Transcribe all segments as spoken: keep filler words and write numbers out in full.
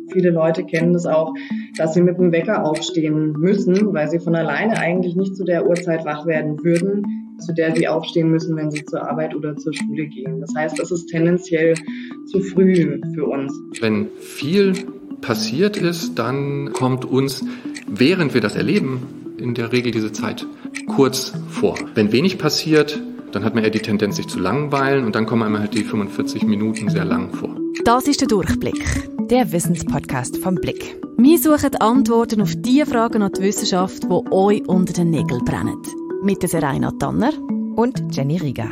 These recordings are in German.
Viele Leute kennen das auch, dass sie mit dem Wecker aufstehen müssen, weil sie von alleine eigentlich nicht zu der Uhrzeit wach werden würden, zu der sie aufstehen müssen, wenn sie zur Arbeit oder zur Schule gehen. Das heißt, das ist tendenziell zu früh für uns. Wenn viel passiert ist, dann kommt uns, während wir das erleben, in der Regel diese Zeit kurz vor. Wenn wenig passiert, dann hat man eher die Tendenz, sich zu langweilen und dann kommen einem halt die fünfundvierzig Minuten sehr lang vor. Das ist der Durchblick, der Wissenspodcast vom Blick. Wir suchen Antworten auf die Fragen an die Wissenschaft, die euch unter den Nägeln brennen. Mit der Serena Tanner und Jenny Rieger.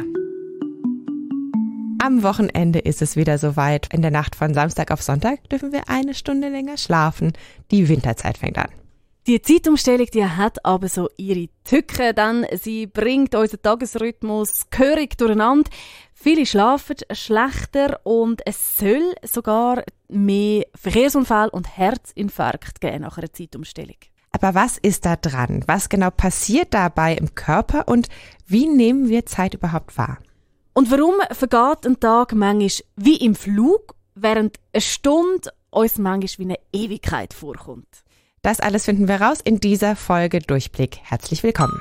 Am Wochenende ist es wieder soweit. In der Nacht von Samstag auf Sonntag dürfen wir eine Stunde länger schlafen. Die Winterzeit fängt an. Die Zeitumstellung, die hat aber so ihre Tücken, denn sie bringt unseren Tagesrhythmus gehörig durcheinander. Viele schlafen schlechter und es soll sogar mehr Verkehrsunfälle und Herzinfarkt geben nach einer Zeitumstellung. Aber was ist da dran? Was genau passiert dabei im Körper und wie nehmen wir Zeit überhaupt wahr? Und warum vergeht ein Tag manchmal wie im Flug, während eine Stunde uns manchmal wie eine Ewigkeit vorkommt? Das alles finden wir raus in dieser Folge Durchblick. Herzlich willkommen.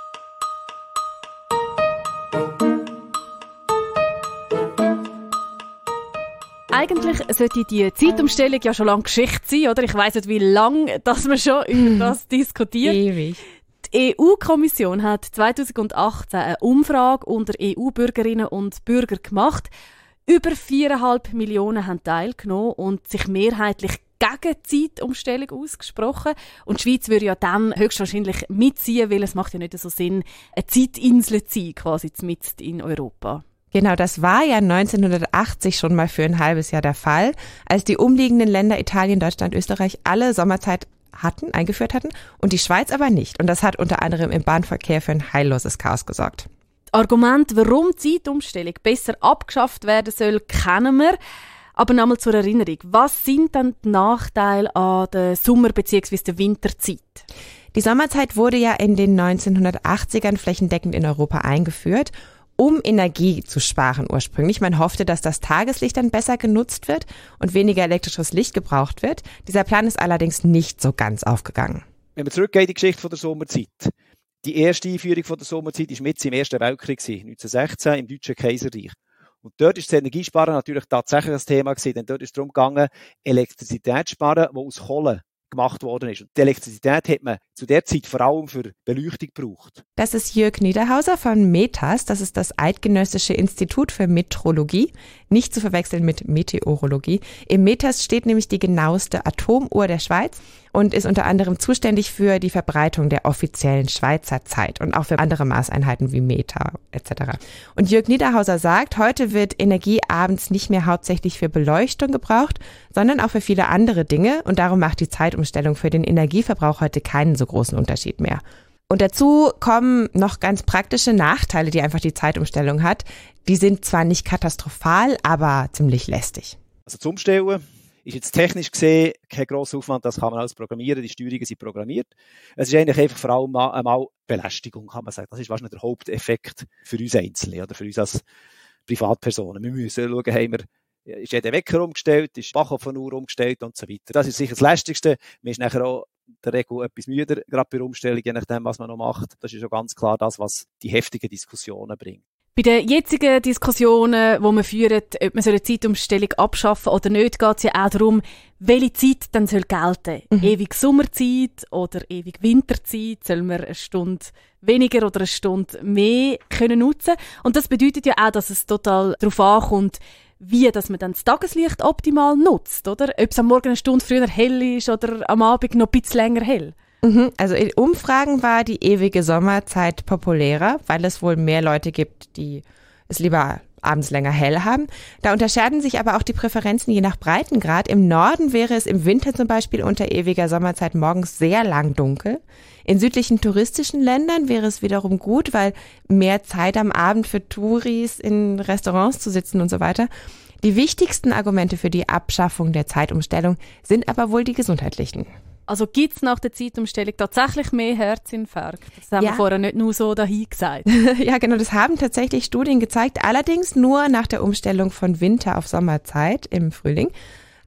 Eigentlich sollte die Zeitumstellung ja schon lange Geschichte sein, oder? Ich weiss nicht, wie lange dass wir schon über das diskutiert. Ewig. Die E U-Kommission hat zweitausendachtzehn eine Umfrage unter E U-Bürgerinnen und Bürgern gemacht. Über viereinhalb Millionen haben teilgenommen und sich mehrheitlich gegen die Zeitumstellung ausgesprochen. Und die Schweiz würde ja dann höchstwahrscheinlich mitziehen, weil es macht ja nicht so Sinn, eine Zeitinsel zu sein, quasi mitten in Europa. Genau, das war ja neunzehnhundertachtzig schon mal für ein halbes Jahr der Fall, als die umliegenden Länder Italien, Deutschland, Österreich alle Sommerzeit hatten, eingeführt hatten und die Schweiz aber nicht. Und das hat unter anderem im Bahnverkehr für ein heilloses Chaos gesorgt. Argument, warum die Zeitumstellung besser abgeschafft werden soll, kennen wir. Aber nochmal zur Erinnerung, was sind dann die Nachteile an der Sommer- bzw. der Winterzeit? Die Sommerzeit wurde ja in den neunzehnhundertachtzigern flächendeckend in Europa eingeführt, um Energie zu sparen ursprünglich. Man hoffte, dass das Tageslicht dann besser genutzt wird und weniger elektrisches Licht gebraucht wird. Dieser Plan ist allerdings nicht so ganz aufgegangen. Wenn wir zurückgehen in die Geschichte von der Sommerzeit. Die erste Einführung von der Sommerzeit war mit im Ersten Weltkrieg, neunzehnhundertsechzehn im Deutschen Kaiserreich. Und dort ist das Energiesparen natürlich tatsächlich ein Thema gewesen, denn dort ist es darum gegangen, Elektrizität zu sparen, die aus Kohle gemacht worden ist. Und die Elektrizität hat man zu der Zeit vor allem für Beleuchtung gebraucht. Das ist Jörg Niederhauser von METAS, das ist das Eidgenössische Institut für Metrologie, nicht zu verwechseln mit Meteorologie. Im METAS steht nämlich die genaueste Atomuhr der Schweiz und ist unter anderem zuständig für die Verbreitung der offiziellen Schweizer Zeit und auch für andere Maßeinheiten wie Meter et cetera. Und Jörg Niederhauser sagt, heute wird Energie abends nicht mehr hauptsächlich für Beleuchtung gebraucht, sondern auch für viele andere Dinge und darum macht die Zeitumstellung für den Energieverbrauch heute keinen so großen Unterschied mehr. Und dazu kommen noch ganz praktische Nachteile, die einfach die Zeitumstellung hat. Die sind zwar nicht katastrophal, aber ziemlich lästig. Also zum Umstellen ist jetzt technisch gesehen kein grosser Aufwand, das kann man alles programmieren, die Steuerungen sind programmiert. Es ist eigentlich einfach vor allem einmal Belästigung, kann man sagen. Das ist wahrscheinlich der Haupteffekt für uns Einzelne oder für uns als Privatpersonen. Wir müssen schauen, haben wir, ist jeder Wecker umgestellt, ist die Wachopferuhr umgestellt und so weiter. Das ist sicher das Lästigste. Man ist nachher auch in der Regel etwas müder, gerade bei der Umstellung, je nachdem, was man noch macht. Das ist ja ganz klar das, was die heftigen Diskussionen bringt. Bei den jetzigen Diskussionen, die wir führen, ob man so eine Zeitumstellung abschaffen oder nicht, geht es ja auch darum, welche Zeit dann soll gelten. Mhm. Ewig Sommerzeit oder ewig Winterzeit? Soll man eine Stunde weniger oder eine Stunde mehr können nutzen? Und das bedeutet ja auch, dass es total darauf ankommt, wie dass man dann das Tageslicht optimal nutzt, oder? Ob es am Morgen eine Stunde früher hell ist oder am Abend noch ein bisschen länger hell. Mhm. Also in Umfragen war die ewige Sommerzeit populärer, weil es wohl mehr Leute gibt, die es lieber abends länger hell haben. Da unterscheiden sich aber auch die Präferenzen je nach Breitengrad. Im Norden wäre es im Winter zum Beispiel unter ewiger Sommerzeit morgens sehr lang dunkel. In südlichen touristischen Ländern wäre es wiederum gut, weil mehr Zeit am Abend für Touris in Restaurants zu sitzen und so weiter. Die wichtigsten Argumente für die Abschaffung der Zeitumstellung sind aber wohl die gesundheitlichen. Also gibt es nach der Zeitumstellung tatsächlich mehr Herzinfarkt? Das haben ja. wir vorher nicht nur so dahin gesagt. Ja, genau, das haben tatsächlich Studien gezeigt, allerdings nur nach der Umstellung von Winter auf Sommerzeit im Frühling.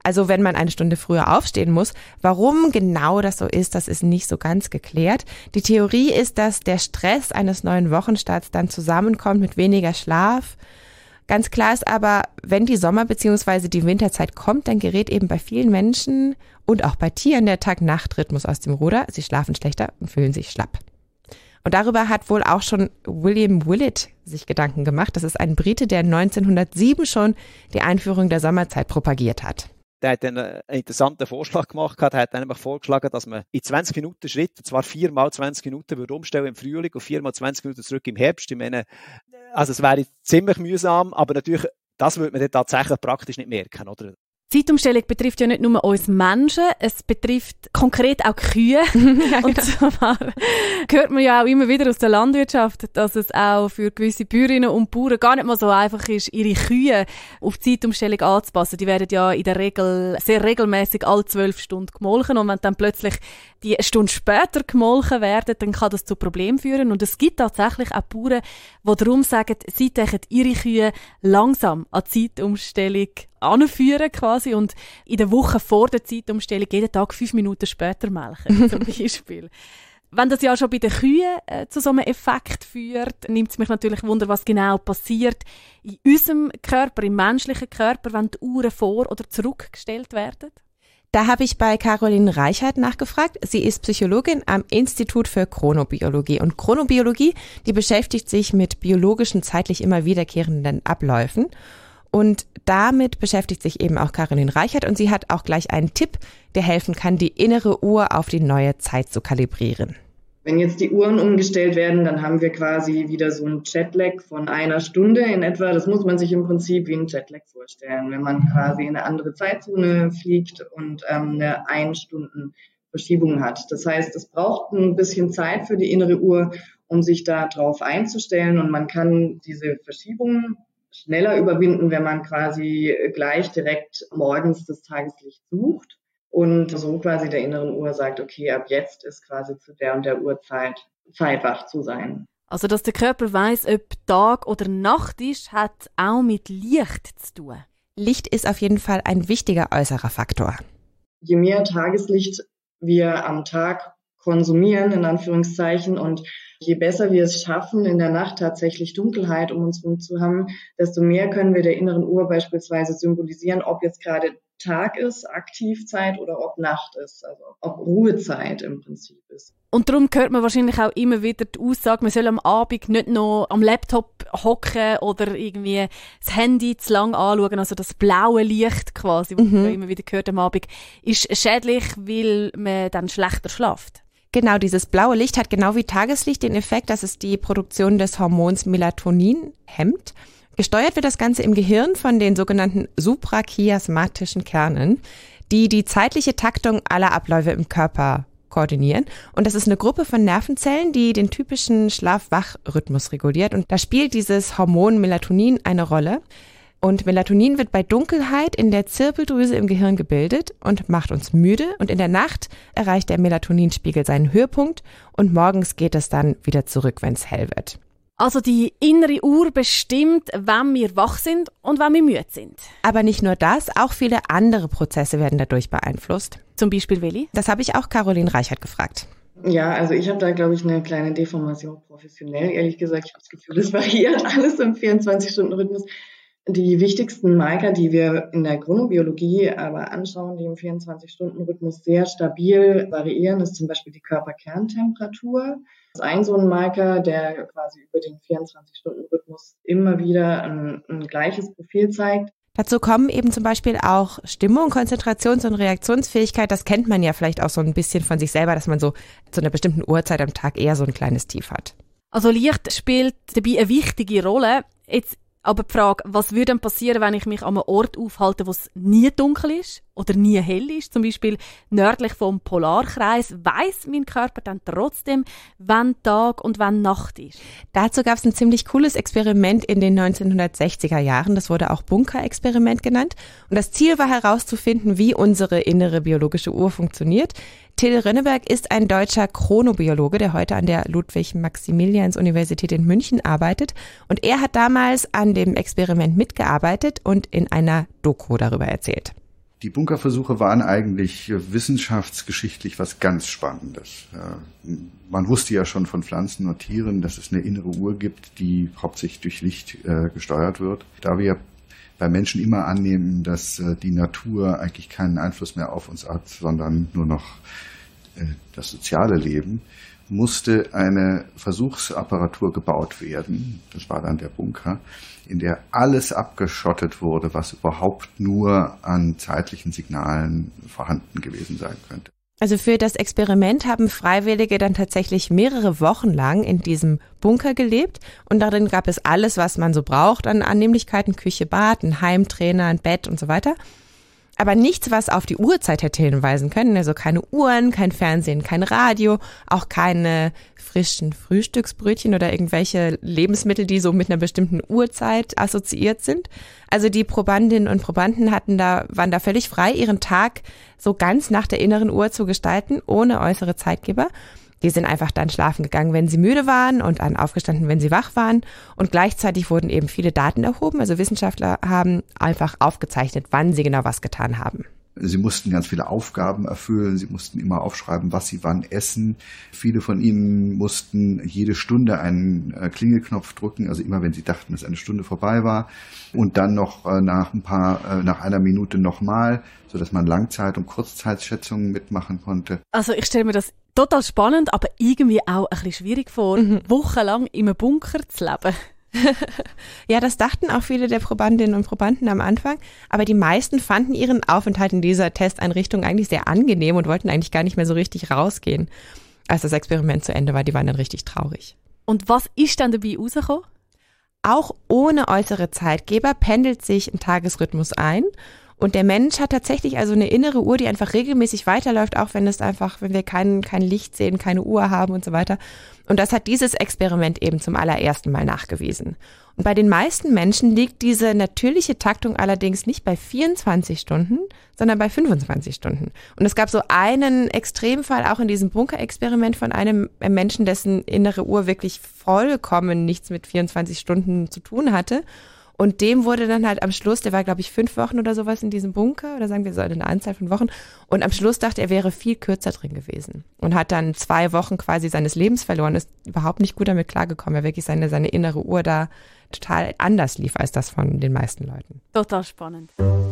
Also wenn man eine Stunde früher aufstehen muss. Warum genau das so ist, das ist nicht so ganz geklärt. Die Theorie ist, dass der Stress eines neuen Wochenstarts dann zusammenkommt mit weniger Schlaf. Ganz klar ist aber, wenn die Sommer- bzw. die Winterzeit kommt, dann gerät eben bei vielen Menschen und auch bei Tieren der Tag-Nacht-Rhythmus aus dem Ruder. Sie schlafen schlechter und fühlen sich schlapp. Und darüber hat wohl auch schon William Willett sich Gedanken gemacht. Das ist ein Brite, der neunzehnhundertsieben schon die Einführung der Sommerzeit propagiert hat. Der hat einen interessanten Vorschlag gemacht. Er hat nämlich vorgeschlagen, dass man in zwanzig Minuten Schritt, zwar viermal zwanzig Minuten, würde umstellen im Frühling und viermal zwanzig Minuten zurück im Herbst. Ich meine, also es wäre ziemlich mühsam, aber natürlich, das würde man dann tatsächlich praktisch nicht merken, oder? Die Zeitumstellung betrifft ja nicht nur uns Menschen, es betrifft konkret auch Kühe. Ja, genau. Und zwar hört man ja auch immer wieder aus der Landwirtschaft, dass es auch für gewisse Bäuerinnen und Bauern gar nicht mal so einfach ist, ihre Kühe auf die Zeitumstellung anzupassen. Die werden ja in der Regel sehr regelmäßig alle zwölf Stunden gemolken und wenn dann plötzlich die eine Stunde später gemolken werden, dann kann das zu Problemen führen. Und es gibt tatsächlich auch Bauern, die darum sagen, sie dürfen ihre Kühe langsam an die Zeitumstellung anführen quasi und in der Woche vor der Zeitumstellung jeden Tag fünf Minuten später melken, zum Beispiel. Wenn das ja schon bei den Kühen äh, zu so einem Effekt führt, nimmt es mich natürlich Wunder, was genau passiert in unserem Körper, im menschlichen Körper, wenn die Uhren vor- oder zurückgestellt werden. Da habe ich bei Caroline Reichert nachgefragt. Sie ist Psychologin am Institut für Chronobiologie. Und Chronobiologie, die beschäftigt sich mit biologischen, zeitlich immer wiederkehrenden Abläufen. Und damit beschäftigt sich eben auch Caroline Reichert. Und sie hat auch gleich einen Tipp, der helfen kann, die innere Uhr auf die neue Zeit zu kalibrieren. Wenn jetzt die Uhren umgestellt werden, dann haben wir quasi wieder so einen Jetlag von einer Stunde in etwa. Das muss man sich im Prinzip wie einen Jetlag vorstellen, wenn man quasi in eine andere Zeitzone fliegt und ähm, eine Ein-Stunden-Verschiebung hat. Das heißt, es braucht ein bisschen Zeit für die innere Uhr, um sich da drauf einzustellen. Und man kann diese Verschiebungen schneller überwinden, wenn man quasi gleich direkt morgens das Tageslicht sucht. Und so quasi der inneren Uhr sagt, okay, ab jetzt ist quasi zu der und der Uhrzeit Zeit, wach zu sein. Also, dass der Körper weiss, ob Tag oder Nacht ist, hat auch mit Licht zu tun. Licht ist auf jeden Fall ein wichtiger äußerer Faktor. Je mehr Tageslicht wir am Tag konsumieren, in Anführungszeichen, und je besser wir es schaffen, in der Nacht tatsächlich Dunkelheit um uns herum zu haben, desto mehr können wir der inneren Uhr beispielsweise symbolisieren, ob jetzt gerade Tag ist, Aktivzeit, oder ob Nacht ist, also ob Ruhezeit im Prinzip ist. Und darum hört man wahrscheinlich auch immer wieder die Aussage, man soll am Abend nicht noch am Laptop hocken oder irgendwie das Handy zu lang anschauen, also das blaue Licht quasi, was mhm. man immer wieder hört am Abend, ist schädlich, weil man dann schlechter schlaft. Genau, dieses blaue Licht hat genau wie Tageslicht den Effekt, dass es die Produktion des Hormons Melatonin hemmt. Gesteuert wird das Ganze im Gehirn von den sogenannten suprachiasmatischen Kernen, die die zeitliche Taktung aller Abläufe im Körper koordinieren. Und das ist eine Gruppe von Nervenzellen, die den typischen Schlaf-Wach-Rhythmus reguliert. Und da spielt dieses Hormon Melatonin eine Rolle. Und Melatonin wird bei Dunkelheit in der Zirbeldrüse im Gehirn gebildet und macht uns müde. Und in der Nacht erreicht der Melatoninspiegel seinen Höhepunkt und morgens geht es dann wieder zurück, wenn es hell wird. Also die innere Uhr bestimmt, wann wir wach sind und wann wir müde sind. Aber nicht nur das, auch viele andere Prozesse werden dadurch beeinflusst. Zum Beispiel welche? Das habe ich auch Caroline Reichert gefragt. Ja, also ich habe da, glaube ich, eine kleine Deformation professionell. Ehrlich gesagt, ich habe das Gefühl, es variiert alles im vierundzwanzig-Stunden-Rhythmus. Die wichtigsten Marker, die wir in der Chronobiologie aber anschauen, die im vierundzwanzig-Stunden-Rhythmus sehr stabil variieren, ist zum Beispiel die Körperkerntemperatur. Das ist ein so ein Marker, der quasi über den vierundzwanzig-Stunden-Rhythmus immer wieder ein, ein gleiches Profil zeigt. Dazu kommen eben zum Beispiel auch Stimmung, Konzentrations- und Reaktionsfähigkeit. Das kennt man ja vielleicht auch so ein bisschen von sich selber, dass man so zu einer bestimmten Uhrzeit am Tag eher so ein kleines Tief hat. Also Licht spielt dabei eine wichtige Rolle. Jetzt aber die Frage, was würde denn passieren, wenn ich mich an einem Ort aufhalte, wo es nie dunkel ist oder nie hell ist, zum Beispiel nördlich vom Polarkreis, weiss mein Körper dann trotzdem, wann Tag und wann Nacht ist? Dazu gab es ein ziemlich cooles Experiment in den neunzehnhundertsechziger Jahren. Das wurde auch Bunker-Experiment genannt. Und das Ziel war herauszufinden, wie unsere innere biologische Uhr funktioniert. Till Rönneberg ist ein deutscher Chronobiologe, der heute an der Ludwig-Maximilians-Universität in München arbeitet. Und er hat damals an dem Experiment mitgearbeitet und in einer Doku darüber erzählt. Die Bunkerversuche waren eigentlich wissenschaftsgeschichtlich was ganz Spannendes. Man wusste ja schon von Pflanzen und Tieren, dass es eine innere Uhr gibt, die hauptsächlich durch Licht gesteuert wird. Da wir bei Menschen immer annehmen, dass die Natur eigentlich keinen Einfluss mehr auf uns hat, sondern nur noch das soziale Leben, musste eine Versuchsapparatur gebaut werden, das war dann der Bunker, in der alles abgeschottet wurde, was überhaupt nur an zeitlichen Signalen vorhanden gewesen sein könnte. Also für das Experiment haben Freiwillige dann tatsächlich mehrere Wochen lang in diesem Bunker gelebt und darin gab es alles, was man so braucht an Annehmlichkeiten, Küche, Bad, ein Heimtrainer, ein Bett und so weiter. Aber nichts, was auf die Uhrzeit hätte hinweisen können, also keine Uhren, kein Fernsehen, kein Radio, auch keine frischen Frühstücksbrötchen oder irgendwelche Lebensmittel, die so mit einer bestimmten Uhrzeit assoziiert sind. Also die Probandinnen und Probanden hatten da, waren da völlig frei, ihren Tag so ganz nach der inneren Uhr zu gestalten, ohne äußere Zeitgeber. Die sind einfach dann schlafen gegangen, wenn sie müde waren und dann aufgestanden, wenn sie wach waren. Und gleichzeitig wurden eben viele Daten erhoben. Also Wissenschaftler haben einfach aufgezeichnet, wann sie genau was getan haben. Sie mussten ganz viele Aufgaben erfüllen. Sie mussten immer aufschreiben, was sie wann essen. Viele von ihnen mussten jede Stunde einen Klingelknopf drücken. Also immer, wenn sie dachten, dass eine Stunde vorbei war. Und dann noch nach ein paar, nach einer Minute nochmal, sodass man Langzeit- und Kurzzeitschätzungen mitmachen konnte. Also ich stelle mir das total spannend, aber irgendwie auch ein bisschen schwierig vor, mhm. wochenlang in einem Bunker zu leben. Ja, das dachten auch viele der Probandinnen und Probanden am Anfang, aber die meisten fanden ihren Aufenthalt in dieser Testeinrichtung eigentlich sehr angenehm und wollten eigentlich gar nicht mehr so richtig rausgehen, als das Experiment zu Ende war. Die waren dann richtig traurig. Und was ist dann dabei rausgekommen? Auch ohne äußere Zeitgeber pendelt sich ein Tagesrhythmus ein. Und der Mensch hat tatsächlich also eine innere Uhr, die einfach regelmäßig weiterläuft, auch wenn es einfach, wenn wir kein, kein Licht sehen, keine Uhr haben und so weiter. Und das hat dieses Experiment eben zum allerersten Mal nachgewiesen. Und bei den meisten Menschen liegt diese natürliche Taktung allerdings nicht bei vierundzwanzig Stunden, sondern bei fünfundzwanzig Stunden. Und es gab so einen Extremfall auch in diesem Bunkerexperiment von einem Menschen, dessen innere Uhr wirklich vollkommen nichts mit vierundzwanzig Stunden zu tun hatte. Und dem wurde dann halt am Schluss, der war glaube ich fünf Wochen oder sowas in diesem Bunker, oder sagen wir so eine Anzahl von Wochen. Und am Schluss dachte er, wäre viel kürzer drin gewesen. Und hat dann zwei Wochen quasi seines Lebens verloren, ist überhaupt nicht gut damit klargekommen. Er wirklich seine, seine innere Uhr da total anders lief als das von den meisten Leuten. Total spannend.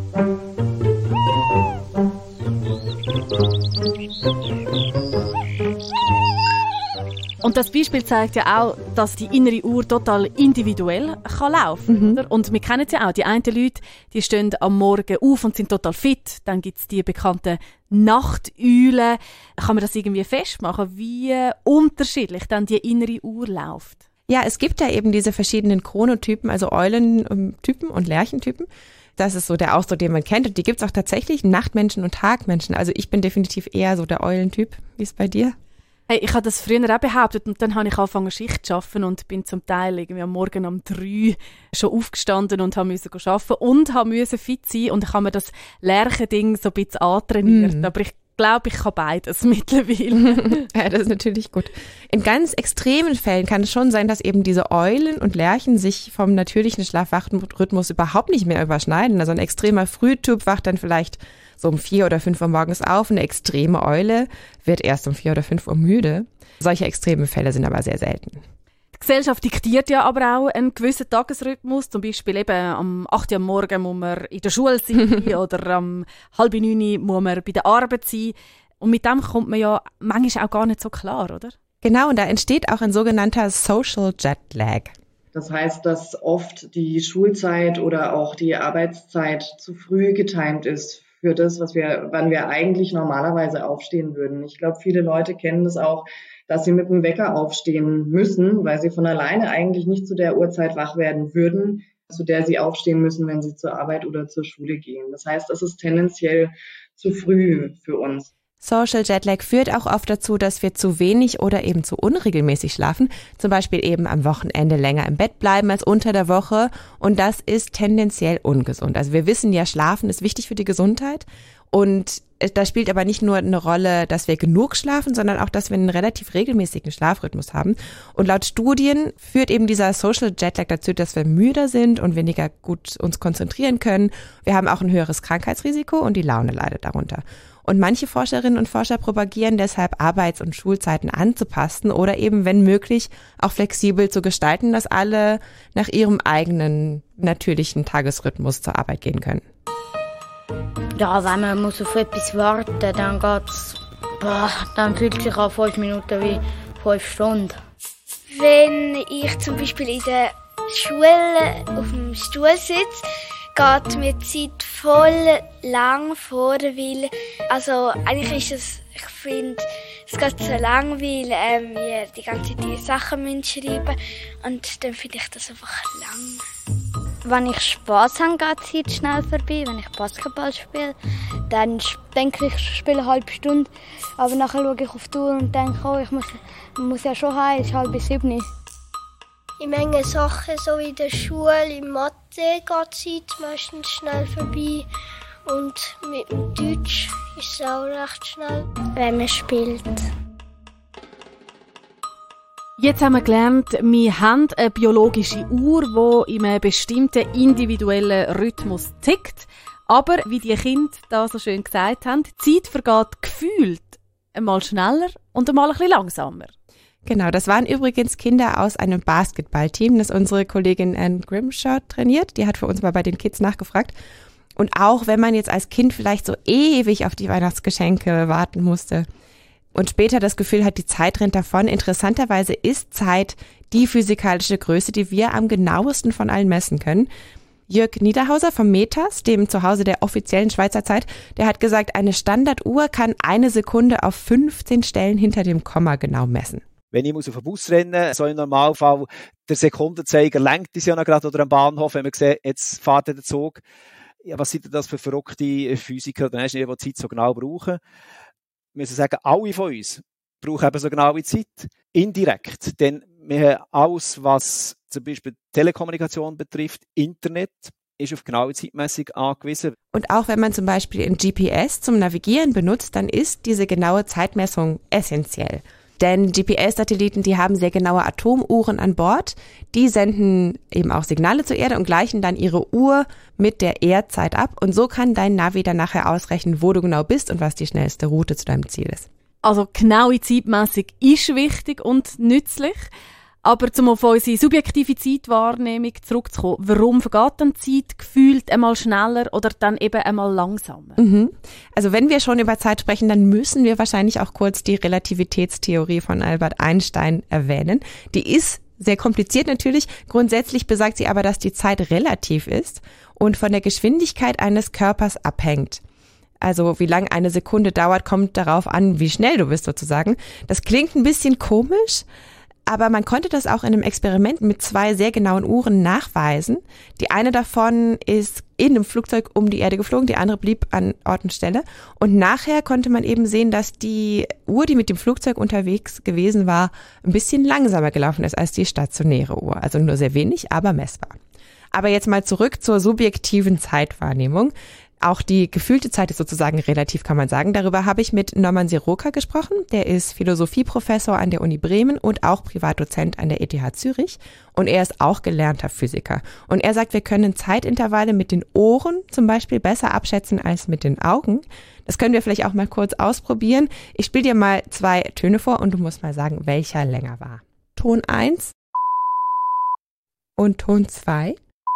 Und das Beispiel zeigt ja auch, dass die innere Uhr total individuell kann laufen kann. Mhm. Und wir kennen es ja auch, die einen Leute, die stehen am Morgen auf und sind total fit. Dann gibt es die bekannten Nachteulen. Kann man das irgendwie festmachen, wie unterschiedlich dann die innere Uhr läuft? Ja, es gibt ja eben diese verschiedenen Chronotypen, also Eulentypen und Lerchentypen. Das ist so der Ausdruck, den man kennt. Und die gibt es auch tatsächlich, Nachtmenschen und Tagmenschen. Also ich bin definitiv eher so der Eulentyp. Wie ist es bei dir? Hey, ich habe das früher auch behauptet und dann habe ich angefangen Schicht zu arbeiten und bin zum Teil irgendwie am Morgen um drei schon aufgestanden und habe müssen arbeiten und habe müssen fit sein und ich habe mir das Lerchending so ein bisschen antrainiert. Mm. Aber ich glaube, ich kann beides mittlerweile. Ja, das ist natürlich gut. In ganz extremen Fällen kann es schon sein, dass eben diese Eulen und Lerchen sich vom natürlichen Schlaf-Wach-Rhythmus überhaupt nicht mehr überschneiden. Also ein extremer Frühtyp wacht dann vielleicht so um vier oder fünf Uhr morgens auf. Eine extreme Eule wird erst um vier oder fünf Uhr müde. Solche extremen Fälle sind aber sehr selten. Die Gesellschaft diktiert ja aber auch einen gewissen Tagesrhythmus. Zum Beispiel eben am acht Uhr am Morgen muss man in der Schule sein oder um halb neun muss man bei der Arbeit sein. Und mit dem kommt man ja manchmal auch gar nicht so klar, oder? Genau, und da entsteht auch ein sogenannter Social Jet Lag. Das heißt, dass oft die Schulzeit oder auch die Arbeitszeit zu früh getimt ist für das, was wir, wann wir eigentlich normalerweise aufstehen würden. Ich glaube, viele Leute kennen das auch, dass sie mit dem Wecker aufstehen müssen, weil sie von alleine eigentlich nicht zu der Uhrzeit wach werden würden, zu der sie aufstehen müssen, wenn sie zur Arbeit oder zur Schule gehen. Das heißt, das ist tendenziell zu früh für uns. Social Jetlag führt auch oft dazu, dass wir zu wenig oder eben zu unregelmäßig schlafen, zum Beispiel eben am Wochenende länger im Bett bleiben als unter der Woche und das ist tendenziell ungesund. Also wir wissen ja, Schlafen ist wichtig für die Gesundheit Und da spielt aber nicht nur eine Rolle, dass wir genug schlafen, sondern auch, dass wir einen relativ regelmäßigen Schlafrhythmus haben. Und laut Studien führt eben dieser Social Jetlag dazu, dass wir müder sind und weniger gut uns konzentrieren können. Wir haben auch ein höheres Krankheitsrisiko und die Laune leidet darunter. Und manche Forscherinnen und Forscher propagieren deshalb, Arbeits- und Schulzeiten anzupassen oder eben, wenn möglich, auch flexibel zu gestalten, dass alle nach ihrem eigenen natürlichen Tagesrhythmus zur Arbeit gehen können. Ja, wenn man muss auf etwas warten, dann geht's, boah, dann fühlt es sich an fünf Minuten wie fünf Stunden. Wenn ich zum Beispiel in der Schule auf dem Stuhl sitze, geht mir die Zeit voll lang vor, weil, also eigentlich ist es, ich finde, es geht so lang, weil ähm, wir die ganze Zeit die Sachen müssen schreiben und dann finde ich das einfach lang. Wenn ich Spass habe, geht die Zeit schnell vorbei. Wenn ich Basketball spiele, dann denke ich, ich spiele eine halbe Stunde. Aber nachher schaue ich auf die Uhr und denke, oh, ich muss, muss ja schon heim, es ist halb sieben. In manchen Sachen, so wie in der Schule, in Mathe, geht die Zeit meistens schnell vorbei. Und mit dem Deutsch ist es auch recht schnell, wenn man spielt. Jetzt haben wir gelernt, wir haben eine biologische Uhr, die in einem bestimmten individuellen Rhythmus tickt. Aber, wie die Kinder da so schön gesagt haben, die Zeit vergeht gefühlt einmal schneller und einmal ein bisschen langsamer. Genau, das waren übrigens Kinder aus einem Basketballteam, das unsere Kollegin Anne Grimshaw trainiert. Die hat für uns mal bei den Kids nachgefragt. Und auch wenn man jetzt als Kind vielleicht so ewig auf die Weihnachtsgeschenke warten musste und später das Gefühl hat, die Zeit rennt davon, interessanterweise ist Zeit die physikalische Größe, die wir am genauesten von allen messen können. Jörg Niederhauser vom Metas, dem Zuhause der offiziellen Schweizer Zeit, der hat gesagt, eine Standarduhr kann eine Sekunde auf fünfzehn Stellen hinter dem Komma genau messen. Wenn ich muss auf den Bus rennen, so im Normalfall, der Sekundenzeiger lenkt uns ja noch gerade oder am Bahnhof, wenn man sieht, jetzt fährt der Zug. Ja, was sind denn das für verrückte Physiker oder Menschen, die die Zeit so genau brauchen? Wir müssen sagen, alle von uns brauchen eben so genaue Zeit. Indirekt, denn wir haben alles, was zum Beispiel Telekommunikation betrifft, Internet, ist auf genaue Zeitmessung angewiesen. Und auch wenn man zum Beispiel ein G P S zum Navigieren benutzt, dann ist diese genaue Zeitmessung essentiell. Denn G P S-Satelliten, die haben sehr genaue Atomuhren an Bord. Die senden eben auch Signale zur Erde und gleichen dann ihre Uhr mit der Erdzeit ab. Und so kann dein Navi dann nachher ausrechnen, wo du genau bist und was die schnellste Route zu deinem Ziel ist. Also genaue Zeitmessung ist wichtig und nützlich. Aber um auf unsere subjektive Zeitwahrnehmung zurückzukommen, warum vergeht dann die Zeit gefühlt einmal schneller oder dann eben einmal langsamer? Mhm. Also wenn wir schon über Zeit sprechen, dann müssen wir wahrscheinlich auch kurz die Relativitätstheorie von Albert Einstein erwähnen. Die ist sehr kompliziert natürlich. Grundsätzlich besagt sie aber, dass die Zeit relativ ist und von der Geschwindigkeit eines Körpers abhängt. Also wie lang eine Sekunde dauert, kommt darauf an, wie schnell du bist sozusagen. Das klingt ein bisschen komisch, aber man konnte das auch in einem Experiment mit zwei sehr genauen Uhren nachweisen. Die eine davon ist in einem Flugzeug um die Erde geflogen, die andere blieb an Ort und Stelle. Und nachher konnte man eben sehen, dass die Uhr, die mit dem Flugzeug unterwegs gewesen war, ein bisschen langsamer gelaufen ist als die stationäre Uhr. Also nur sehr wenig, aber messbar. Aber jetzt mal zurück zur subjektiven Zeitwahrnehmung. Auch die gefühlte Zeit ist sozusagen relativ, kann man sagen. Darüber habe ich mit Norman Siroka gesprochen. Der ist Philosophieprofessor an der Uni Bremen und auch Privatdozent an der E T H Zürich. Und er ist auch gelernter Physiker. Und er sagt, wir können Zeitintervalle mit den Ohren zum Beispiel besser abschätzen als mit den Augen. Das können wir vielleicht auch mal kurz ausprobieren. Ich spiele dir mal zwei Töne vor und du musst mal sagen, welcher länger war. Ton eins und Ton zwei.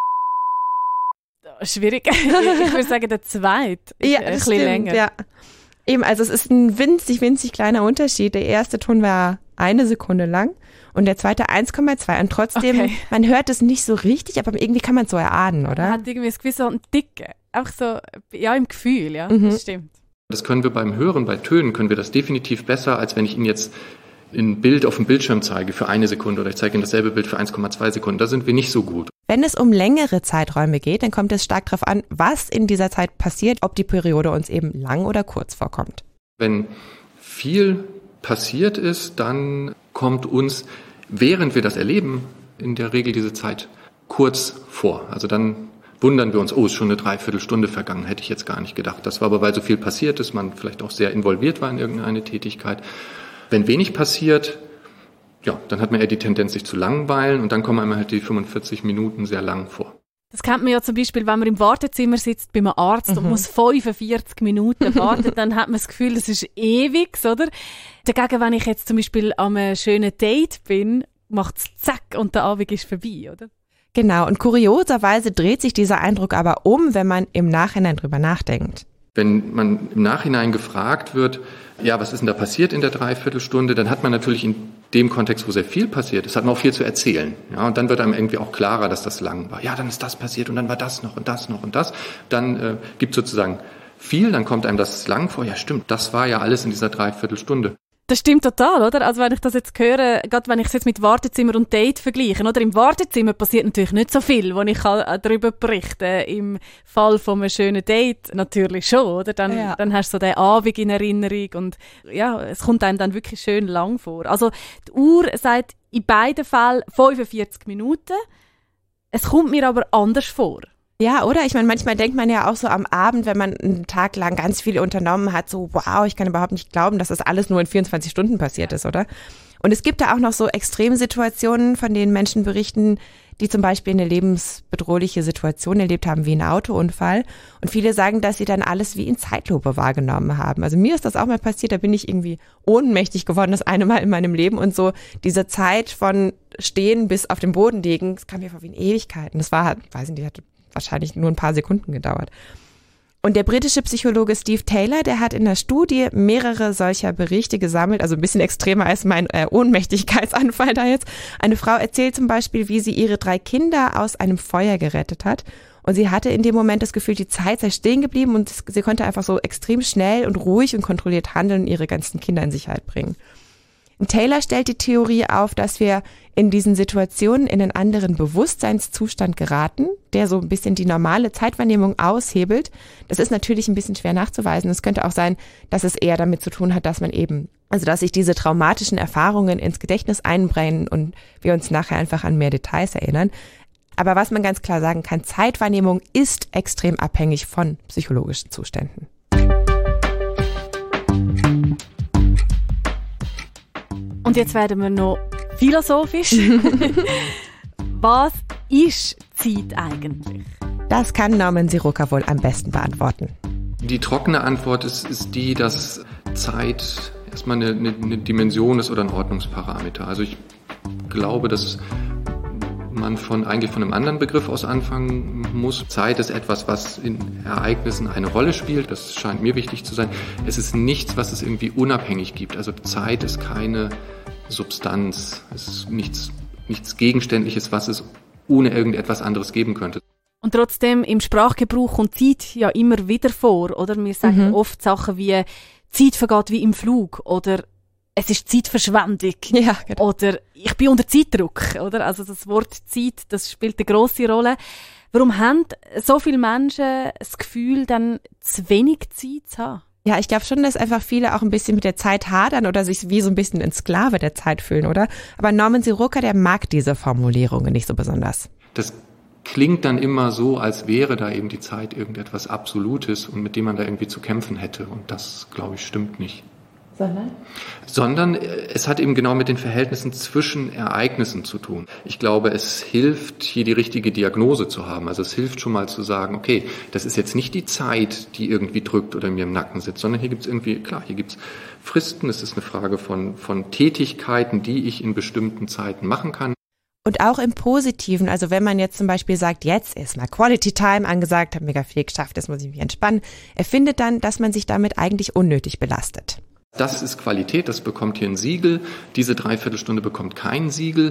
Schwierig. Ich würde sagen, der zweite ist ja, ein bisschen stimmt, länger. Ja. Eben, also es ist ein winzig, winzig kleiner Unterschied. Der erste Ton war eine Sekunde lang und der zweite eins Komma zwei. Und trotzdem, okay. Man hört es nicht so richtig, aber irgendwie kann man es so erahnen, oder? Man hat irgendwie das Gefühl, so ein Dicke. Auch so, ja, im Gefühl, ja, mhm. Das stimmt. Das können wir beim Hören, bei Tönen, können wir das definitiv besser, als wenn ich Ihnen jetzt ein Bild auf dem Bildschirm zeige für eine Sekunde oder ich zeige Ihnen dasselbe Bild für eins Komma zwei Sekunden. Da sind wir nicht so gut. Wenn es um längere Zeiträume geht, dann kommt es stark darauf an, was in dieser Zeit passiert, ob die Periode uns eben lang oder kurz vorkommt. Wenn viel passiert ist, dann kommt uns, während wir das erleben, in der Regel diese Zeit kurz vor. Also dann wundern wir uns, oh, ist schon eine Dreiviertelstunde vergangen, hätte ich jetzt gar nicht gedacht. Das war aber, weil so viel passiert ist, man vielleicht auch sehr involviert war in irgendeine Tätigkeit. Wenn wenig passiert, ja, dann hat man eher die Tendenz, sich zu langweilen und dann kommen einem halt die fünfundvierzig Minuten sehr lang vor. Das kennt man ja zum Beispiel, wenn man im Wartezimmer sitzt bei einem Arzt mhm. und muss fünfundvierzig Minuten warten, dann hat man das Gefühl, das ist ewig, oder? Dagegen, wenn ich jetzt zum Beispiel an einem schönen Date bin, macht es zack und der Abend ist vorbei, oder? Genau, und kurioserweise dreht sich dieser Eindruck aber um, wenn man im Nachhinein drüber nachdenkt. Wenn man im Nachhinein gefragt wird, ja, was ist denn da passiert in der Dreiviertelstunde, dann hat man natürlich in dem Kontext, wo sehr viel passiert ist, hat man auch viel zu erzählen. Ja, und dann wird einem irgendwie auch klarer, dass das lang war. Ja, dann ist das passiert und dann war das noch und das noch und das. Dann äh, gibt es sozusagen viel, dann kommt einem das lang vor. Ja, stimmt, das war ja alles in dieser Dreiviertelstunde. Das stimmt total, oder? Also wenn ich das jetzt höre, gerade wenn ich es jetzt mit Wartezimmer und Date vergleiche, oder? Im Wartezimmer passiert natürlich nicht so viel, wo ich darüber berichte. Im Fall von einem schönen Date natürlich schon, oder? Dann, ja. dann hast du so den Abend in Erinnerung und ja, es kommt einem dann wirklich schön lang vor. Also die Uhr sagt in beiden Fällen fünfundvierzig Minuten. Es kommt mir aber anders vor. Ja, oder? Ich meine, manchmal denkt man ja auch so am Abend, wenn man einen Tag lang ganz viel unternommen hat, so wow, ich kann überhaupt nicht glauben, dass das alles nur in vierundzwanzig Stunden passiert ist, oder? Und es gibt da auch noch so Extremsituationen, von denen Menschen berichten, die zum Beispiel eine lebensbedrohliche Situation erlebt haben, wie einen Autounfall. Und viele sagen, dass sie dann alles wie in Zeitlupe wahrgenommen haben. Also mir ist das auch mal passiert, da bin ich irgendwie ohnmächtig geworden, das eine Mal in meinem Leben. Und so diese Zeit von Stehen bis auf den Boden liegen, das kam mir vor wie in Ewigkeiten. Das war, weiß ich nicht, hatte wahrscheinlich nur ein paar Sekunden gedauert. Und der britische Psychologe Steve Taylor, der hat in der Studie mehrere solcher Berichte gesammelt, also ein bisschen extremer als mein äh, Ohnmächtigkeitsanfall da jetzt. Eine Frau erzählt zum Beispiel, wie sie ihre drei Kinder aus einem Feuer gerettet hat. Und sie hatte in dem Moment das Gefühl, die Zeit sei stehen geblieben und sie konnte einfach so extrem schnell und ruhig und kontrolliert handeln und ihre ganzen Kinder in Sicherheit bringen. Und Taylor stellt die Theorie auf, dass wir in diesen Situationen in einen anderen Bewusstseinszustand geraten, der so ein bisschen die normale Zeitwahrnehmung aushebelt. Das ist natürlich ein bisschen schwer nachzuweisen. Es könnte auch sein, dass es eher damit zu tun hat, dass man eben, also dass sich diese traumatischen Erfahrungen ins Gedächtnis einbrennen und wir uns nachher einfach an mehr Details erinnern. Aber was man ganz klar sagen kann, Zeitwahrnehmung ist extrem abhängig von psychologischen Zuständen. Und jetzt werden wir noch philosophisch. Was ist Zeit eigentlich? Das kann Norman Siroka wohl am besten beantworten. Die trockene Antwort ist, ist die, dass Zeit erstmal eine, eine, eine Dimension ist oder ein Ordnungsparameter. Also ich glaube, dass man von, eigentlich von einem anderen Begriff aus anfangen muss. Zeit ist etwas, was in Ereignissen eine Rolle spielt. Das scheint mir wichtig zu sein. Es ist nichts, was es irgendwie unabhängig gibt. Also Zeit ist keine Substanz. Es ist nichts, nichts Gegenständliches, was es ohne irgendetwas anderes geben könnte. Und trotzdem, im Sprachgebrauch kommt Zeit ja immer wieder vor, oder? Wir sagen mhm. oft Sachen wie Zeit vergeht wie im Flug oder es ist Zeitverschwendung. Ja, genau. Oder ich bin unter Zeitdruck, oder? Also das Wort Zeit, das spielt eine grosse Rolle. Warum haben so viele Menschen das Gefühl, dann zu wenig Zeit zu haben? Ja, ich glaube schon, dass einfach viele auch ein bisschen mit der Zeit hadern oder sich wie so ein bisschen ein Sklave der Zeit fühlen, oder? Aber Norman Siroka, der mag diese Formulierungen nicht so besonders. Das klingt dann immer so, als wäre da eben die Zeit irgendetwas Absolutes und mit dem man da irgendwie zu kämpfen hätte. Und das, glaube ich, stimmt nicht. Sondern? Sondern es hat eben genau mit den Verhältnissen zwischen Ereignissen zu tun. Ich glaube, es hilft, hier die richtige Diagnose zu haben. Also es hilft schon mal zu sagen, okay, das ist jetzt nicht die Zeit, die irgendwie drückt oder mir im Nacken sitzt, sondern hier gibt es irgendwie, klar, hier gibt es Fristen. Es ist eine Frage von, von Tätigkeiten, die ich in bestimmten Zeiten machen kann. Und auch im Positiven, also wenn man jetzt zum Beispiel sagt, jetzt ist mal Quality Time angesagt, habe mega viel geschafft, jetzt muss ich mich entspannen, er findet dann, dass man sich damit eigentlich unnötig belastet. Das ist Qualität, das bekommt hier ein Siegel. Diese Dreiviertelstunde bekommt kein Siegel.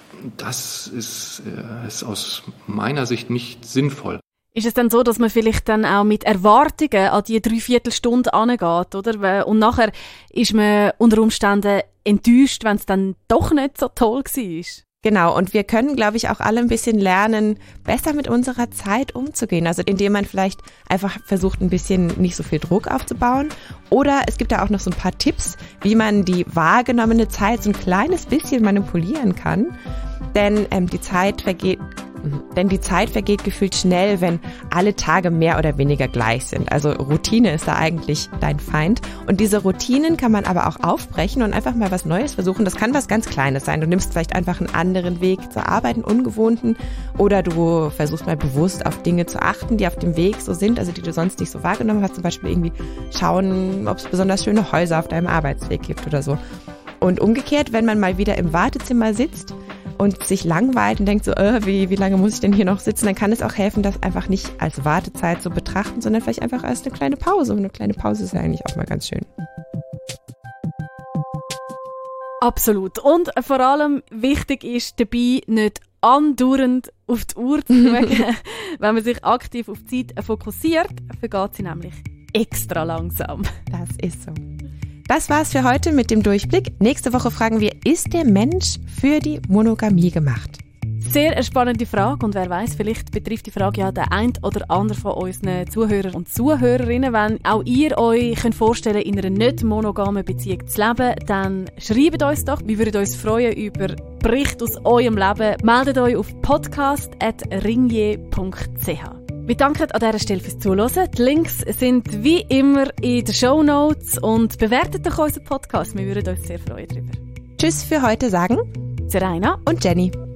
Das ist, äh, ist aus meiner Sicht nicht sinnvoll. Ist es dann so, dass man vielleicht dann auch mit Erwartungen an die Dreiviertelstunde angeht, oder? Und nachher ist man unter Umständen enttäuscht, wenn es dann doch nicht so toll war? Genau, und wir können, glaube ich, auch alle ein bisschen lernen, besser mit unserer Zeit umzugehen. Also indem man vielleicht einfach versucht, ein bisschen nicht so viel Druck aufzubauen. Oder es gibt da auch noch so ein paar Tipps, wie man die wahrgenommene Zeit so ein kleines bisschen manipulieren kann. Denn ähm, die Zeit vergeht Denn die Zeit vergeht gefühlt schnell, wenn alle Tage mehr oder weniger gleich sind. Also Routine ist da eigentlich dein Feind. Und diese Routinen kann man aber auch aufbrechen und einfach mal was Neues versuchen. Das kann was ganz Kleines sein. Du nimmst vielleicht einfach einen anderen Weg zur Arbeit, einen ungewohnten. Oder du versuchst mal bewusst auf Dinge zu achten, die auf dem Weg so sind, also die du sonst nicht so wahrgenommen hast. Zum Beispiel irgendwie schauen, ob es besonders schöne Häuser auf deinem Arbeitsweg gibt oder so. Und umgekehrt, wenn man mal wieder im Wartezimmer sitzt und sich langweilt und denkt so, äh, wie, wie lange muss ich denn hier noch sitzen, dann kann es auch helfen, das einfach nicht als Wartezeit zu betrachten, sondern vielleicht einfach als eine kleine Pause. Und eine kleine Pause ist ja eigentlich auch mal ganz schön. Absolut. Und vor allem wichtig ist dabei, nicht andauernd auf die Uhr zu schauen. Wenn man sich aktiv auf die Zeit fokussiert, vergeht sie nämlich extra langsam. Das ist so. Das war's für heute mit dem Durchblick. Nächste Woche fragen wir, ist der Mensch für die Monogamie gemacht? Sehr eine spannende Frage und wer weiß, vielleicht betrifft die Frage ja den einen oder anderen von unseren Zuhörern und Zuhörerinnen. Wenn auch ihr euch könnt vorstellen, in einer nicht monogamen Beziehung zu leben, dann schreibt uns doch. Wir würden uns freuen über Berichte aus eurem Leben. Meldet euch auf podcast at ringier punkt c h. Wir danken an dieser Stelle fürs Zuhören. Die Links sind wie immer in den Shownotes und bewertet doch unseren Podcast. Wir würden uns sehr freuen darüber. Tschüss für heute sagen Serena und Jenny.